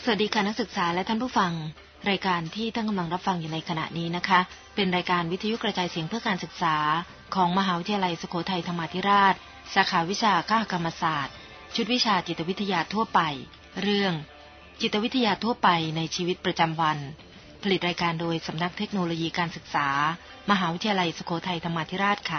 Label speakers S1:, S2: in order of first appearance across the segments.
S1: สวัสดีค่ะนักศึกษาและท่านผู้ฟังรายการที่ท่านกำลังรับฟังอยู่ในขณะนี้นะคะเป็นรายการวิทยุกระจายเสียงเพื่อการศึกษาของมหาวิทยาลัยสุโขทัยธรรมาธิราชสาขาวิชาคหกรรมศาสตร์ชุดวิชาจิตวิทยาทั่วไปเรื่องจิตวิทยาทั่วไปในชีวิตประจำวันผลิตรายการโดยสำนักเทคโนโลยีการศึกษามหาวิทยาลัยสุโขทัยธรรมาธิราชค่ะ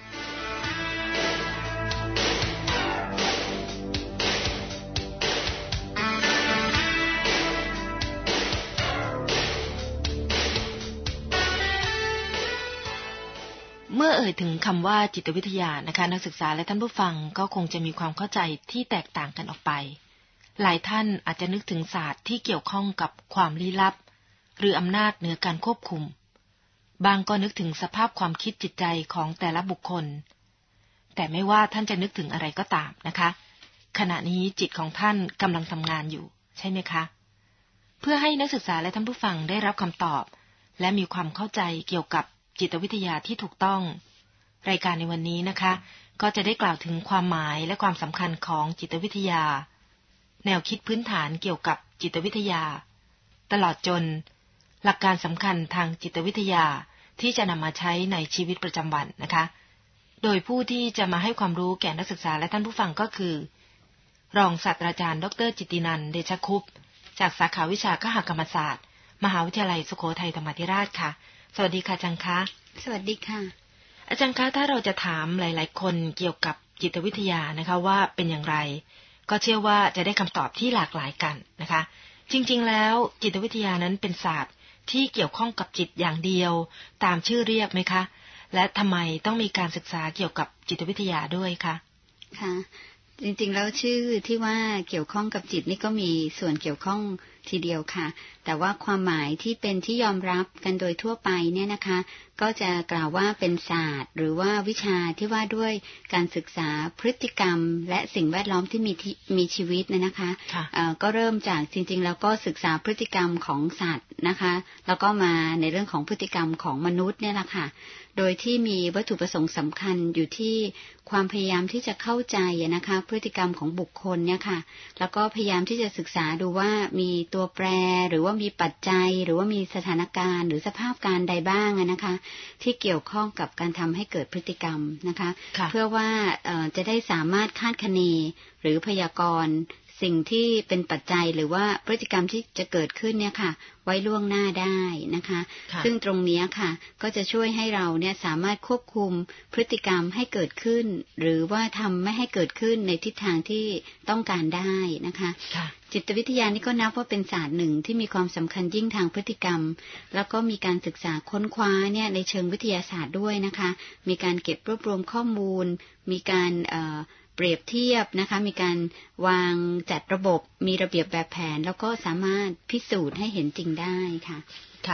S1: เมื่อเอ่ยถึงคำว่าจิตวิทยานะคะนักศึกษาและท่านผู้ฟังก็คงจะมีความเข้าใจที่แตกต่างกันออกไปหลายท่านอาจจะนึกถึงศาสตร์ที่เกี่ยวข้องกับความลี้ลับหรืออำนาจเหนือการควบคุมบางก็นึกถึงสภาพความคิดจิตใจของแต่ละบุคคลแต่ไม่ว่าท่านจะนึกถึงอะไรก็ตามนะคะขณะนี้จิตของท่านกำลังทำงานอยู่ใช่ไหมคะเพื่อให้นักศึกษาและท่านผู้ฟังได้รับคำตอบและมีความเข้าใจเกี่ยวกับจิตวิทยาที่ถูกต้องรายการในวันนี้นะคะก็จะได้กล่าวถึงความหมายและความสำคัญของจิตวิทยาแนวคิดพื้นฐานเกี่ยวกับจิตวิทยาตลอดจนหลักการสำคัญทางจิตวิทยาที่จะนำมาใช้ในชีวิตประจำวันนะคะโดยผู้ที่จะมาให้ความรู้แก่นักศึกษาและท่านผู้ฟังก็คือรองศาสตราจารย์ดร.จิตตินันท์ เดชคุปต์จากสาขาวิชาคหกรรมศาสตร์มหาวิทยาลัยสุโขทัยธรรมาธิราชค่ะสวัสดีค่ะอาจารย์คะ
S2: สวัสดีค่ะ
S1: อาจารย์คะถ้าเราจะถามหลายๆคนเกี่ยวกับจิตวิทยานะคะว่าเป็นอย่างไรก็เชื่อว่าจะได้คำตอบที่หลากหลายกันนะคะจริงๆแล้วจิตวิทยานั้นเป็นศาสตร์ที่เกี่ยวข้องกับจิตอย่างเดียวตามชื่อเรียกไหมคะและทำไมต้องมีการศึกษาเกี่ยวกับจิตวิทยาด้วยคะ
S2: ค่ะจริงๆแล้วชื่อที่ว่าเกี่ยวข้องกับจิตนี่ก็มีส่วนเกี่ยวข้องทีเดียวค่ะแต่ว่าความหมายที่เป็นที่ยอมรับกันโดยทั่วไปเนี่ยนะคะก็จะกล่าวว่าเป็นศาสตร์หรือว่าวิชาที่ว่าด้วยการศึกษาพฤติกรรมและสิ่งแวดล้อมที่มีชีวิตนะคะก็เริ่มจากจริงๆแล้วก็ศึกษาพฤติกรรมของสัตว์นะคะแล้วก็มาในเรื่องของพฤติกรรมของมนุษย์เนี่ยแหละค่ะโดยที่มีวัตถุประสงค์สำคัญอยู่ที่ความพยายามที่จะเข้าใจนะคะพฤติกรรมของบุคคลเนี่ยค่ะแล้วก็พยายามที่จะศึกษาดูว่ามีตัวแปรหรือว่ามีปัจจัยหรือว่ามีสถานการณ์หรือสภาพการใดบ้างนะคะที่เกี่ยวข้องกับการทำให้เกิดพฤติกรรมนะคะเพื่อว่าจะได้สามารถคาดคะเนหรือพยากรณ์สิ่งที่เป็นปัจจัยหรือว่าพฤติกรรมที่จะเกิดขึ้นเนี่ยค่ะไว้ล่วงหน้าได้นะคะซึ่งตรงนี้ค่ะก็จะช่วยให้เราเนี่ยสามารถควบคุมพฤติกรรมให้เกิดขึ้นหรือว่าทำไม่ให้เกิดขึ้นในทิศทางที่ต้องการได้นะคะจิตวิทยานี่ก็นับว่าเป็นศาสตร์หนึ่งที่มีความสำคัญยิ่งทางพฤติกรรมแล้วก็มีการศึกษาค้นคว้าเนี่ยในเชิงวิทยาศาสตร์ด้วยนะคะมีการเก็บรวบรวมข้อมูลมีการเปรียบเทียบนะคะมีการวางจัดระบบมีระเบียบแบบแผนแล้วก็สามารถพิสูจน์ให้เห็นจริงได้ค่ะ
S1: ค่ะ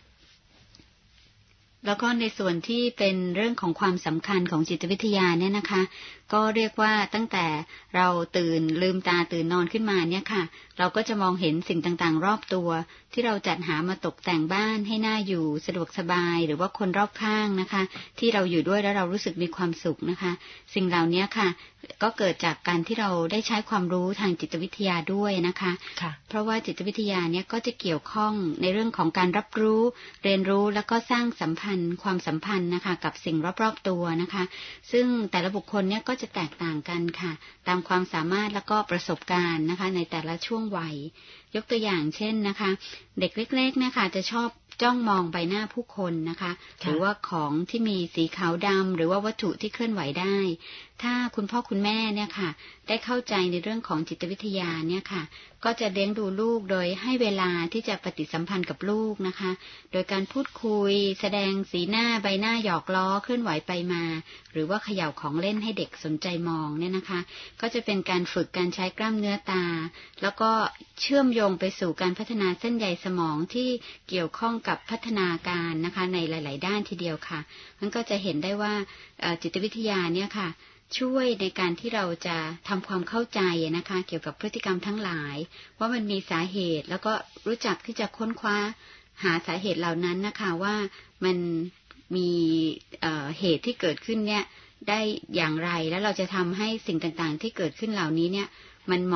S2: แล้วก็ในส่วนที่เป็นเรื่องของความสำคัญของจิตวิทยาเนี่ยนะคะก็เรียกว่าตั้งแต่เราลืมตาตื่นนอนขึ้นมาเนี่ยค่ะเราก็จะมองเห็นสิ่งต่างๆรอบตัวที่เราจัดหามาตกแต่งบ้านให้น่าอยู่สะดวกสบายหรือว่าคนรอบข้างนะคะที่เราอยู่ด้วยแล้วเรารู้สึกมีความสุขนะคะสิ่งเหล่านี้ค่ะก็เกิดจากการที่เราได้ใช้ความรู้ทางจิตวิทยาด้วยนะคะเพราะว่าจิตวิทยาเนี่ยก็จะเกี่ยวข้องในเรื่องของการรับรู้เรียนรู้แล้วก็สร้างความสัมพันธ์นะคะกับสิ่งรอบๆตัวนะคะซึ่งแต่ละบุคคลเนี่ยก็จะแตกต่างกันค่ะตามความสามารถแล้วก็ประสบการณ์นะคะในแต่ละช่วงวัยยกตัวอย่างเช่นนะคะเด็กเล็กๆนะคะจะชอบจ้องมองใบหน้าผู้คนนะคะหรือว่าของที่มีสีขาวดำหรือว่าวัตถุที่เคลื่อนไหวได้ถ้าคุณพ่อคุณแม่เนี่ยค่ะได้เข้าใจในเรื่องของจิตวิทยาเนี่ยค่ะก็จะเลี้ยงดูลูกโดยให้เวลาที่จะปฏิสัมพันธ์กับลูกนะคะโดยการพูดคุยแสดงสีหน้าใบหน้าหยอกล้อเคลื่อนไหวไปมาหรือว่าเขย่าของเล่นให้เด็กสนใจมองเนี่ยนะคะก็จะเป็นการฝึกการใช้กล้ามเนื้อตาแล้วก็เชื่อมโยงไปสู่การพัฒนาเส้นใยสมองที่เกี่ยวข้องกับพัฒนาการนะคะในหลายๆด้านทีเดียวค่ะมันก็จะเห็นได้ว่าจิตวิทยาเนี่ยค่ะช่วยในการที่เราจะทำความเข้าใจนะคะเกี่ยวกับพฤติกรรมทั้งหลายว่ามันมีสาเหตุแล้วก็รู้จักที่จะค้นคว้าหาสาเหตุเหล่านั้นนะคะว่ามันมีเหตุที่เกิดขึ้นเนี่ยได้อย่างไรแล้วเราจะทำให้สิ่งต่างๆที่เกิดขึ้นเหล่านี้เนี่ยมันเหมาะ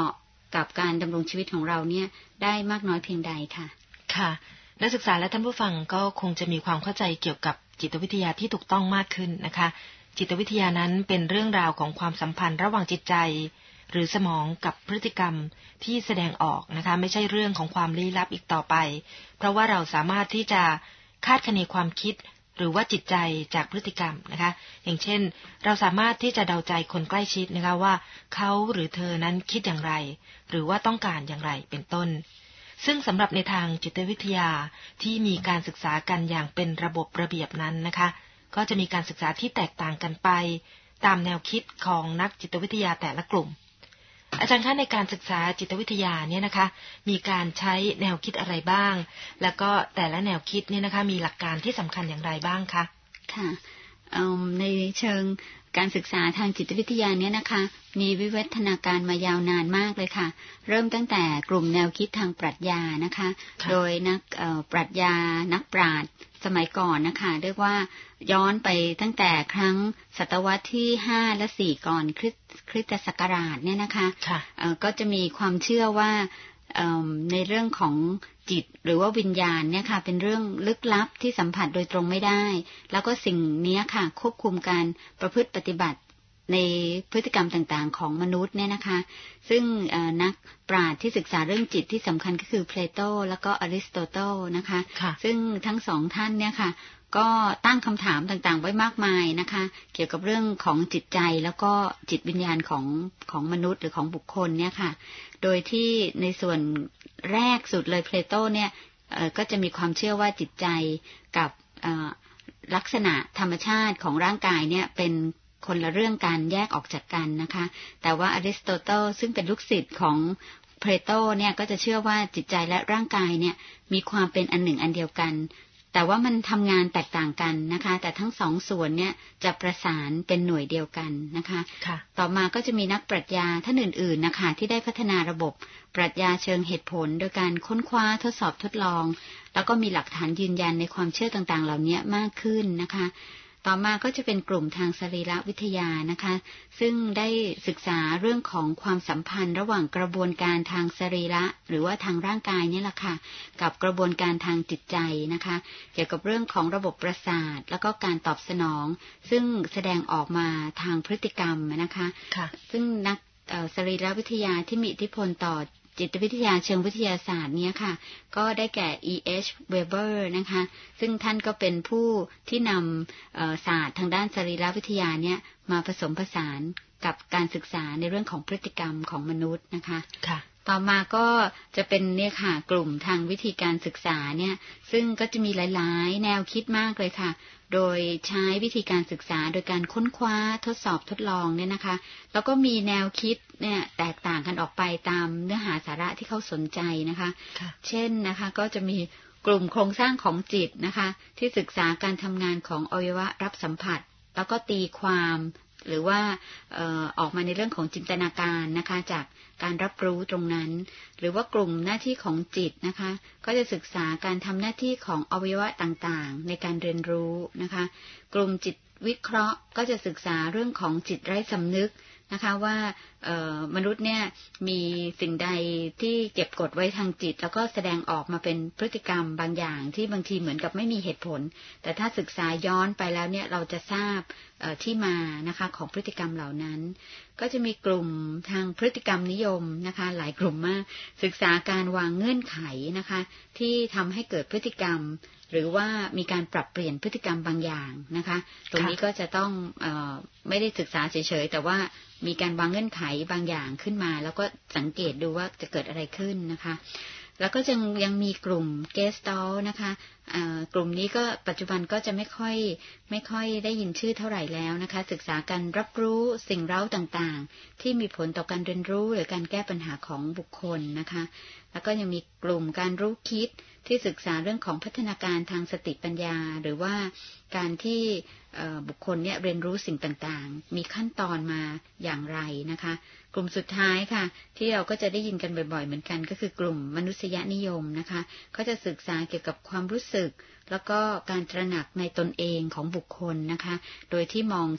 S2: กับการดำรงชีวิตของเราเนี่ยได้มากน้อยเพียงใดค่ะ
S1: ค่ะนักศึกษาและท่านผู้ฟังก็คงจะมีความเข้าใจเกี่ยวกับจิตวิทยาที่ถูกต้องมากขึ้นนะคะจิตวิทยานั้นเป็นเรื่องราวของความสัมพันธ์ระหว่างจิตใจหรือสมองกับพฤติกรรมที่แสดงออกนะคะไม่ใช่เรื่องของความลี้ลับอีกต่อไปเพราะว่าเราสามารถที่จะคาดคะเนความคิดหรือว่าจิตใจจากพฤติกรรมนะคะอย่างเช่นเราสามารถที่จะเดาใจคนใกล้ชิดนะคะว่าเขาหรือเธอนั้นคิดอย่างไรหรือว่าต้องการอย่างไรเป็นต้นซึ่งสำหรับในทางจิตวิทยาที่มีการศึกษากันอย่างเป็นระบบระเบียบนั้นนะคะก็จะมีการศึกษาที่แตกต่างกันไปตามแนวคิดของนักจิตวิทยาแต่ละกลุ่มอาจารย์คะในการศึกษาจิตวิทยาเนี่ยนะคะมีการใช้แนวคิดอะไรบ้างแล้วก็แต่ละแนวคิดเนี่ยนะคะมีหลักการที่สำคัญอย่างไรบ้างคะ
S2: ค่ะในเชิงการศึกษาทางจิตวิทยาเนี่ยนะคะมีวิวัฒนาการมายาวนานมากเลยค่ะเริ่มตั้งแต่กลุ่มแนวคิดทางปรัชญานะคะโดยนักปรัชญานักปราชญ์สมัยก่อนนะคะเรียกว่าย้อนไปตั้งแต่ครั้งศตวรรษที่5และ4ก่อนคริสตศักราชเนี่ยนะคะก็จะมีความเชื่อว่าในเรื่องของจิตหรือว่าวิญญาณเนี่ยค่ะเป็นเรื่องลึกลับที่สัมผัสโดยตรงไม่ได้แล้วก็สิ่งนี้ค่ะควบคุมการประพฤติปฏิบัติในพฤติกรรมต่างๆของมนุษย์เนี่ยนะคะซึ่งนักปราชญ์ที่ศึกษาเรื่องจิตที่สำคัญก็คือเพลโตแล้วก็อริสโตเติลนะคะซึ่งทั้งสองท่านเนี่ยค่ะก็ตั้งคำถามต่างๆไว้มากมายนะคะเกี่ยวกับเรื่องของจิตใจแล้วก็จิตวิญญาณของมนุษย์หรือของบุคคลเนี่ยค่ะโดยที่ในส่วนแรกสุดเลยเพลโตเนี่ยก็จะมีความเชื่อว่าจิตใจกับลักษณะธรรมชาติของร่างกายเนี่ยเป็นคนละเรื่องกันแยกออกจากกันนะคะแต่ว่าอริสโตเติลซึ่งเป็นลูกศิษย์ของเพลโตเนี่ยก็จะเชื่อว่าจิตใจและร่างกายเนี่ยมีความเป็นอันหนึ่งอันเดียวกันแต่ว่ามันทำงานแตกต่างกันนะคะแต่ทั้งสองส่วนเนี่ยจะประสานเป็นหน่วยเดียวกันนะคะต่อมาก็จะมีนักปรัชญาท่านอื่นๆนะคะที่ได้พัฒนาระบบปรัชญาเชิงเหตุผลโดยการค้นคว้าทดสอบทดลองแล้วก็มีหลักฐานยืนยันในความเชื่อต่างๆเหล่านี้มากขึ้นนะคะต่อมาก็จะเป็นกลุ่มทางสรีรวิทยานะคะซึ่งได้ศึกษาเรื่องของความสัมพันธ์ระหว่างกระบวนการทางสรีระหรือว่าทางร่างกายนี่แหละค่ะกับกระบวนการทางจิตใจนะคะเกี่ยวกับเรื่องของระบบประสาทแล้วก็การตอบสนองซึ่งแสดงออกมาทางพฤติกรรมนะคะซึ่งนักสรีรวิทยาที่มีอิทธิพลต่อจิตวิทยาเชิงวิทยาศาสตร์เนี่ยค่ะก็ได้แก่ E.H. Weber นะคะซึ่งท่านก็เป็นผู้ที่นำศาสตร์ทางด้านสรีรวิทยาเนี่ยมาผสมผสานกับการศึกษาในเรื่องของพฤติกรรมของมนุษย์นะคะต่อมาก็จะเป็นเนี่ยค่ะกลุ่มทางวิธีการศึกษาเนี่ยซึ่งก็จะมีหลายๆแนวคิดมากเลยค่ะโดยใช้วิธีการศึกษาโดยการค้นคว้าทดสอบทดลองเนี่ยนะคะแล้วก็มีแนวคิดเนี่ยแตกต่างกันออกไปตามเนื้อหาสาระที่เขาสนใจนะคะเช่นนะคะก็จะมีกลุ่มโครงสร้างของจิตนะคะที่ศึกษาการทำงานของอวัยวะรับสัมผัสแล้วก็ตีความหรือว่าออกมาในเรื่องของจินตนาการนะคะจากการรับรู้ตรงนั้นหรือว่ากลุ่มหน้าที่ของจิตนะคะก็จะศึกษาการทำหน้าที่ของอวัยวะต่างๆในการเรียนรู้นะคะกลุ่มจิตวิเคราะห์ก็จะศึกษาเรื่องของจิตไร้สำนึกนะคะว่ามนุษย์เนี่ยมีสิ่งใดที่เก็บกดไว้ทางจิตแล้วก็แสดงออกมาเป็นพฤติกรรมบางอย่างที่บางทีเหมือนกับไม่มีเหตุผลแต่ถ้าศึกษาย้อนไปแล้วเนี่ยเราจะทราบที่มานะคะของพฤติกรรมเหล่านั้นก็จะมีกลุ่มทางพฤติกรรมนิยมนะคะหลายกลุ่มมากศึกษาการวางเงื่อนไขนะคะที่ทำให้เกิดพฤติกรรมหรือว่ามีการปรับเปลี่ยนพฤติกรรมบางอย่างนะคะตรงนี้ก็จะต้องไม่ได้ศึกษาเฉยๆแต่ว่ามีการวางเงื่อนไขบางอย่างขึ้นมาแล้วก็สังเกตดูว่าจะเกิดอะไรขึ้นนะคะแล้วก็ยังมีกลุ่มเกสตอลนะคะกลุ่มนี้ก็ปัจจุบันก็จะไม่ค่อยได้ยินชื่อเท่าไหร่แล้วนะคะศึกษาการรับรู้สิ่งเร้าต่างๆที่มีผลต่อการเรียนรู้หรือการแก้ปัญหาของบุคคลนะคะแล้วก็ยังมีกลุ่มการรู้คิดที่ศึกษาเรื่องของพัฒนาการทางสติปัญญาหรือว่าการที่บุคคลเนี่ยเรียนรู้สิ่งต่างๆมีขั้นตอนมาอย่างไรนะคะกลุ่มสุดท้ายค่ะที่เราก็จะได้ยินกันบ่อยๆเหมือนกันก็คือกลุ่มมนุษยนิยมนะคะเขาจะศึกษาเกี่ยวกับความรู้สึกแล้วก็การตระหนักในตนเองของบุคคลนะคะโดยที่มองจาก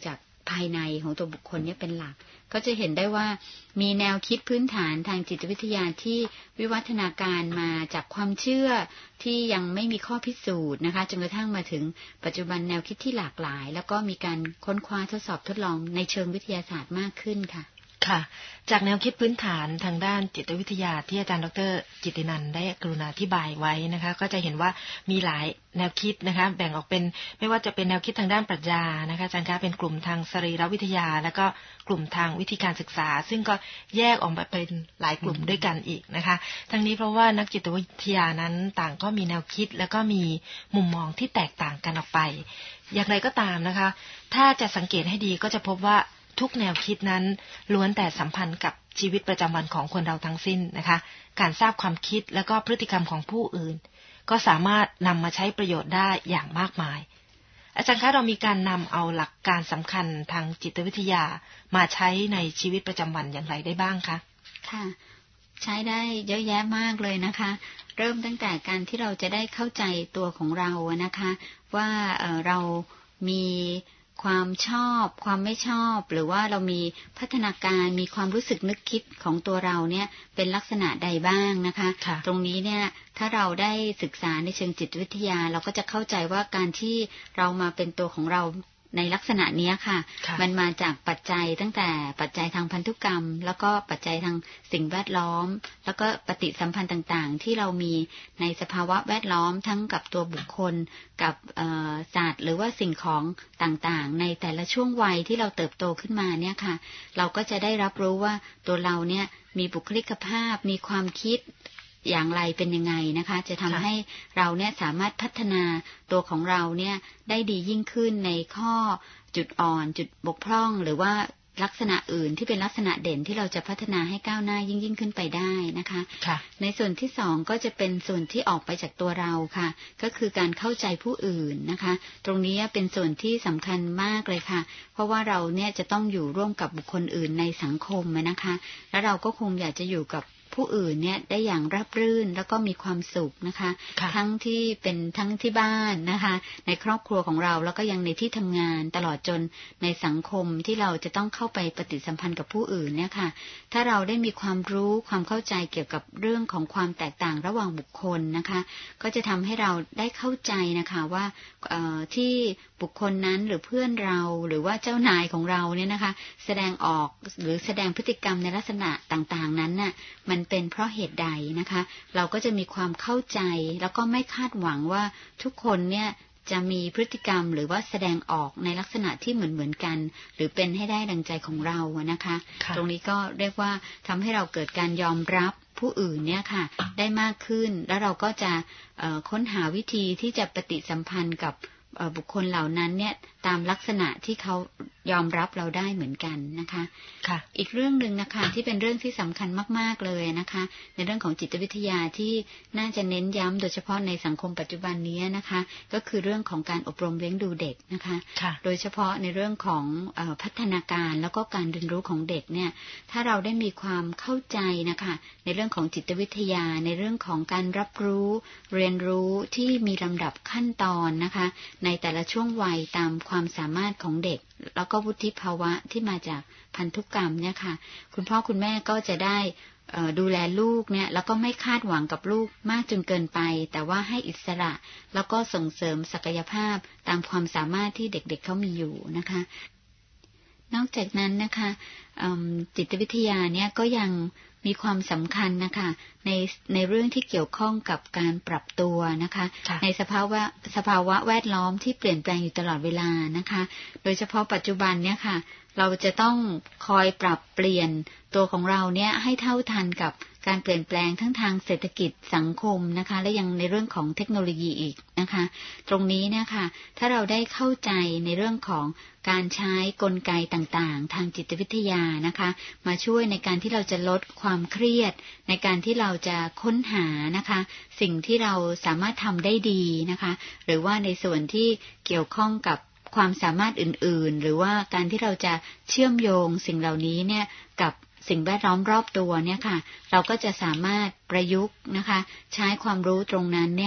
S2: ภายในของตัวบุคคลเนี่ยเป็นหลักก็จะเห็นได้ว่ามีแนวคิดพื้นฐานทางจิตวิทยาที่วิวัฒนาการมาจากความเชื่อที่ยังไม่มีข้อพิสูจน์นะคะจนกระทั่งมาถึงปัจจุบันแนวคิดที่หลากหลายแล้วก็มีการค้นคว้าทดสอบทดลองในเชิงวิทยาศาสตร์มากขึ้นค่ะ
S1: ค่ะจากแนวคิดพื้นฐานทางด้านจิตวิทยาที่อาจารย์ดร.จิตตินันท์ได้กรุณาอธิบายไว้นะคะก็จะเห็นว่ามีหลายแนวคิดนะคะแบ่งออกเป็นไม่ว่าจะเป็นแนวคิดทางด้านปรัชญานะคะอาจารย์คะเป็นกลุ่มทางสรีรวิทยาแล้วก็กลุ่มทางวิธีการศึกษาซึ่งก็แยกออกมาเป็นหลายกลุ่มด้วยกันอีกนะคะทั้งนี้เพราะว่านักจิตวิทยานั้นต่างก็มีแนวคิดแล้วก็มีมุมมองที่แตกต่างกันออกไปอย่างไรก็ตามนะคะถ้าจะสังเกตให้ดีก็จะพบว่าทุกแนวคิดนั้นล้วนแต่สัมพันธ์กับชีวิตประจำวันของคนเราทั้งสิ้นนะคะการทราบความคิดและก็พฤติกรรมของผู้อื่นก็สามารถนำมาใช้ประโยชน์ได้อย่างมากมายอาจารย์คะเรามีการนำเอาหลักการสำคัญทางจิตวิทยามาใช้ในชีวิตประจำวันอย่างไรได้บ้างคะ
S2: ค่ะใช้ได้เยอะแยะมากเลยนะคะเริ่มตั้งแต่การที่เราจะได้เข้าใจตัวของเรานะคะว่าเรามีความชอบความไม่ชอบหรือว่าเรามีพัฒนาการมีความรู้สึกนึกคิดของตัวเราเนี่ยเป็นลักษณะใดบ้างนะคะตรงนี้เนี่ยถ้าเราได้ศึกษาในเชิงจิตวิทยาเราก็จะเข้าใจว่าการที่เรามาเป็นตัวของเราในลักษณะนี้ค่ะมันมาจากปัจจัยตั้งแต่ปัจจัยทางพันธุกรรมแล้วก็ปัจจัยทางสิ่งแวดล้อมแล้วก็ปฏิสัมพันธ์ต่างๆที่เรามีในสภาวะแวดล้อมทั้งกับตัวบุคคลกับสัตว์หรือว่าสิ่งของต่างๆในแต่ละช่วงวัยที่เราเติบโตขึ้นมาเนี่ยค่ะเราก็จะได้รับรู้ว่าตัวเราเนี่ยมีบุคลิกภาพมีความคิดอย่างไรเป็นยังไงนะคะจะทำให้เราเนี่ยสามารถพัฒนาตัวของเราเนี่ยได้ดียิ่งขึ้นในข้อจุดอ่อนจุดบกพร่องหรือว่าลักษณะอื่นที่เป็นลักษณะเด่นที่เราจะพัฒนาให้ก้าวหน้ายิ่งขึ้นไปได้นะคะในส่วนที่สองก็จะเป็นส่วนที่ออกไปจากตัวเราค่ะก็คือการเข้าใจผู้อื่นนะคะตรงนี้เป็นส่วนที่สำคัญมากเลยค่ะเพราะว่าเราเนี่ยจะต้องอยู่ร่วมกับบุคคลอื่นในสังคมนะคะแล้วเราก็คงอยากจะอยู่กับผู้อื่นเนี่ยได้อย่างราบรื่นแล้วก็มีความสุขนะคะทั้งที่บ้านนะคะในครอบครัวของเราแล้วก็ยังในที่ทำงานตลอดจนในสังคมที่เราจะต้องเข้าไปปฏิสัมพันธ์กับผู้อื่นเนี่ยค่ะถ้าเราได้มีความรู้ความเข้าใจเกี่ยวกับเรื่องของความแตกต่างระหว่างบุคคลนะคะก็จะทำให้เราได้เข้าใจนะคะว่าที่บุคคลนั้นหรือเพื่อนเราหรือว่าเจ้านายของเราเนี่ยนะคะแสดงออกหรือแสดงพฤติกรรมในลักษณะต่างๆนั้นน่ะมันเป็นเพราะเหตุใดนะคะเราก็จะมีความเข้าใจแล้วก็ไม่คาดหวังว่าทุกคนเนี่ยจะมีพฤติกรรมหรือว่าแสดงออกในลักษณะที่เหมือนกันหรือเป็นให้ได้ดังใจของเรานะคะตรงนี้ก็เรียกว่าทำให้เราเกิดการยอมรับผู้อื่นเนี่ยค่ะได้มากขึ้นแล้วเราก็จะค้นหาวิธีที่จะปฏิสัมพันธ์กับบุคคลเหล่านั้นเนี่ยตามลักษณะที่เขายอมรับเราได้เหมือนกันนะคะค่ะอีกเรื่องนึงนะคะที่เป็นเรื่องที่สำคัญมากๆเลยนะคะในเรื่องของจิตวิทยาที่น่าจะเน้นย้ำโดยเฉพาะในสังคมปัจจุบันนี้นะคะก็คือเรื่องของการอบรมเลี้ยงดูเด็กนะคะโดยเฉพาะในเรื่องของพัฒนาการแล้วก็การเรียนรู้ของเด็กเนี่ยถ้าเราได้มีความเข้าใจนะคะในเรื่องของจิตวิทยาในเรื่องของการรับรู้เรียนรู้ที่มีลำดับขั้นตอนนะคะในแต่ละช่วงวัยตามความสามารถของเด็กแล้วก็วุฒิภาวะที่มาจากพันธุกรรมเนี่ยค่ะคุณพ่อคุณแม่ก็จะได้ดูแลลูกเนี่ยแล้วก็ไม่คาดหวังกับลูกมากจนเกินไปแต่ว่าให้อิสระแล้วก็ส่งเสริมศักยภาพตามความสามารถที่เด็กๆเขามีอยู่นะคะนอกจากนั้นนะคะจิตวิทยาเนี่ยก็ยังมีความสำคัญนะคะในเรื่องที่เกี่ยวข้องกับการปรับตัวนะคะในสภาวะแวดล้อมที่เปลี่ยนแปลงอยู่ตลอดเวลานะคะโดยเฉพาะปัจจุบันเนี่ยค่ะเราจะต้องคอยปรับเปลี่ยนตัวของเราเนี่ยให้เท่าทันกับการเปลี่ยนแปลงทั้งทางเศรษฐกิจสังคมนะคะและยังในเรื่องของเทคโนโลยีอีกนะคะตรงนี้เนี่ยค่ะถ้าเราได้เข้าใจในเรื่องของการใช้กลไกต่างๆทางจิตวิทยานะคะมาช่วยในการที่เราจะลดความเครียดในการที่เราจะค้นหานะคะสิ่งที่เราสามารถทำได้ดีนะคะหรือว่าในส่วนที่เกี่ยวข้องกับความสามารถอื่นๆหรือว่าการที่เราจะเชื่อมโยงสิ่งเหล่านี้เนี่ยกับสิ่งแวดล้อมรอบตัวเนี่ยค่ะเราก็จะสามารถประยุกต์นะคะใช้ความรู้ตรงนั้นเนี่ย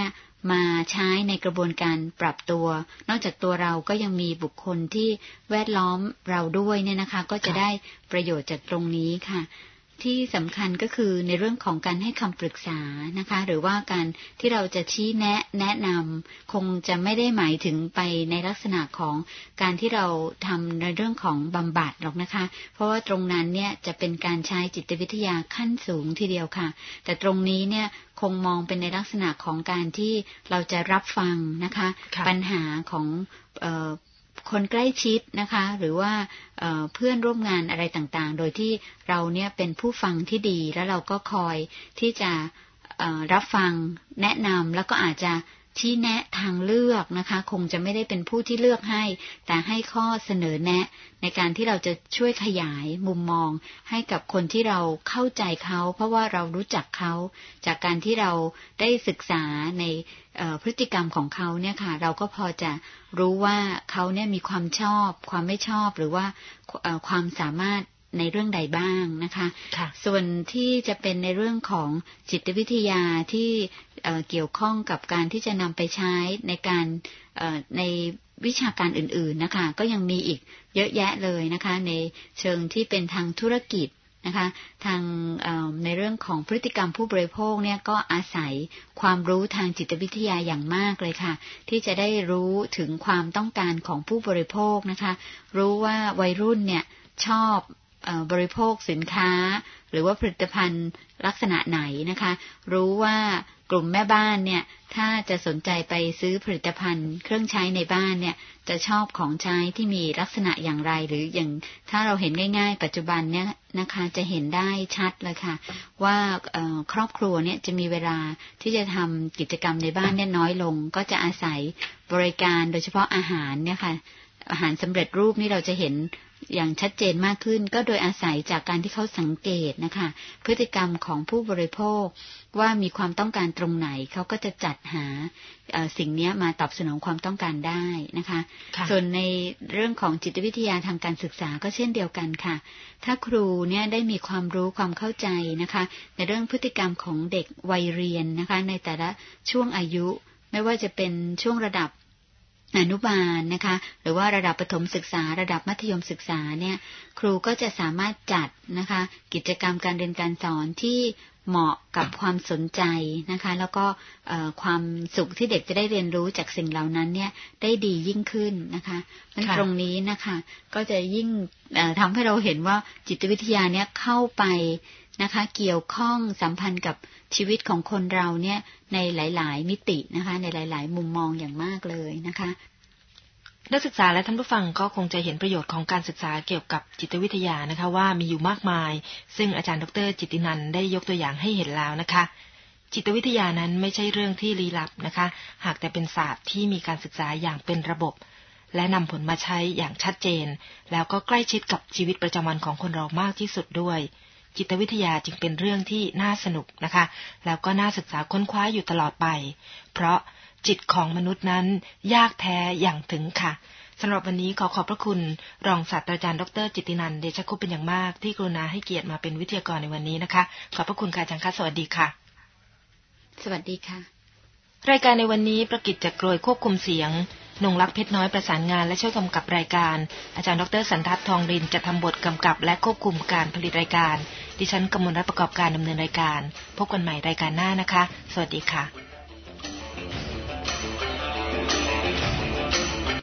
S2: มาใช้ในกระบวนการปรับตัวนอกจากตัวเราก็ยังมีบุคคลที่แวดล้อมเราด้วยเนี่ยนะคะก็จะได้ประโยชน์จากตรงนี้ค่ะที่สำคัญก็คือในเรื่องของการให้คำปรึกษานะคะหรือว่าการที่เราจะชี้แนะนำคงจะไม่ได้หมายถึงไปในลักษณะของการที่เราทำในเรื่องของบำบัดหรอกนะคะเพราะว่าตรงนั้นเนี่ยจะเป็นการใช้จิตวิทยาขั้นสูงทีเดียวค่ะแต่ตรงนี้เนี่ยคงมองเป็นในลักษณะของการที่เราจะรับฟังนะคะปัญหาของคนใกล้ชิดนะคะหรือว่าเพื่อนร่วมงานอะไรต่างๆโดยที่เราเนี่ยเป็นผู้ฟังที่ดีแล้วเราก็คอยที่จะรับฟังแนะนำแล้วก็อาจจะชี้แนะทางเลือกนะคะคงจะไม่ได้เป็นผู้ที่เลือกให้แต่ให้ข้อเสนอแนะในการที่เราจะช่วยขยายมุมมองให้กับคนที่เราเข้าใจเขาเพราะว่าเรารู้จักเขาจากการที่เราได้ศึกษาในพฤติกรรมของเขาเนี่ยค่ะเราก็พอจะรู้ว่าเขาเนี่ยมีความชอบความไม่ชอบหรือว่าความสามารถในเรื่องใดบ้างนะคะส่วนที่จะเป็นในเรื่องของจิตวิทยาที่เกี่ยวข้องกับการที่จะนำไปใช้ในการในวิชาการอื่นๆนะคะก็ยังมีอีกเยอะแยะเลยนะคะในเชิงที่เป็นทางธุรกิจนะคะทางในเรื่องของพฤติกรรมผู้บริโภคเนี่ยก็อาศัยความรู้ทางจิตวิทยาอย่างมากเลยค่ะที่จะได้รู้ถึงความต้องการของผู้บริโภคนะคะรู้ว่าวัยรุ่นเนี่ยชอบบริโภคสินค้าหรือว่าผลิตภัณฑ์ลักษณะไหนนะคะรู้ว่ากลุ่มแม่บ้านเนี่ยถ้าจะสนใจไปซื้อผลิตภัณฑ์เครื่องใช้ในบ้านเนี่ยจะชอบของใช้ที่มีลักษณะอย่างไรหรืออย่างถ้าเราเห็นง่ายๆปัจจุบันเนี่ยนะคะจะเห็นได้ชัดเลยค่ะว่าครอบครัวเนี่ยจะมีเวลาที่จะทำกิจกรรมในบ้านเนี่ยน้อยลงก็จะอาศัยบริการโดยเฉพาะอาหารเนี่ยค่ะอาหารสำเร็จรูปนี่เราจะเห็นอย่างชัดเจนมากขึ้นก็โดยอาศัยจากการที่เขาสังเกตนะคะพฤติกรรมของผู้บริโภคว่ามีความต้องการตรงไหนเขาก็จะจัดหาสิ่งนี้มาตอบสนองความต้องการได้นะคะส่วนในเรื่องของจิตวิทยาทางการศึกษาก็เช่นเดียวกันค่ะถ้าครูเนี่ยได้มีความรู้ความเข้าใจนะคะในเรื่องพฤติกรรมของเด็กวัยเรียนนะคะในแต่ละช่วงอายุไม่ว่าจะเป็นช่วงระดับอนุบาลนะคะหรือว่าระดับประถมศึกษาระดับมัธยมศึกษาเนี่ยครูก็จะสามารถจัดนะคะกิจกรรมการเรียนการสอนที่เหมาะกับความสนใจนะคะแล้วก็ความสุขที่เด็กจะได้เรียนรู้จากสิ่งเหล่านั้นเนี่ยได้ดียิ่งขึ้นนะคะตรงนี้นะคะก็จะยิ่งทำให้เราเห็นว่าจิตวิทยาเนี่ยเข้าไปนะคะเกี่ยวข้องสัมพันธ์กับชีวิตของคนเราเนี่ยในหลายๆมิตินะคะในหลายๆมุมมองอย่างมากเลยนะคะ
S1: นักศึกษาและท่านผู้ฟังก็คงจะเห็นประโยชน์ของการศึกษาเกี่ยวกับจิตวิทยานะคะว่ามีอยู่มากมายซึ่งอาจารย์ดร.จิตตินันท์ได้ยกตัวอย่างให้เห็นแล้วนะคะจิตวิทยานั้นไม่ใช่เรื่องที่ลี้ลับนะคะหากแต่เป็นศาสตร์ที่มีการศึกษาอย่างเป็นระบบและนำผลมาใช้อย่างชัดเจนแล้วก็ใกล้ชิดกับชีวิตประจำวันของคนเรามากที่สุดด้วยจิตวิทยาจึงเป็นเรื่องที่น่าสนุกนะคะแล้วก็น่าศึกษาค้นคว้าอยู่ตลอดไปเพราะจิตของมนุษย์นั้นยากแท้อย่างถึงค่ะสำหรับวันนี้ขอขอบพระคุณรองศาสตราจารย์ดร.จิตตินันท์เดชคุปเป็นอย่างมากที่กรุณาให้เกียรติมาเป็นวิทยากรในวันนี้นะคะขอบพระคุณค่ะอาจารย์คะสวัสดีค่ะ
S2: สวัสดีค่ะ
S1: รายการในวันนี้ประกิจจากโกยควบคุมเสียงนงลักษณ์เพชรน้อยประสานงานและช่วยกำกับรายการอาจารย์ดร.สันทัศน์ทองรินจะทำบทกำกับและควบคุมการผลิตรายการดิฉันกมลรัตน์ประกอบการดำเนินรายการพบกันใหม่รายการหน้านะคะสวัสดีค่ะ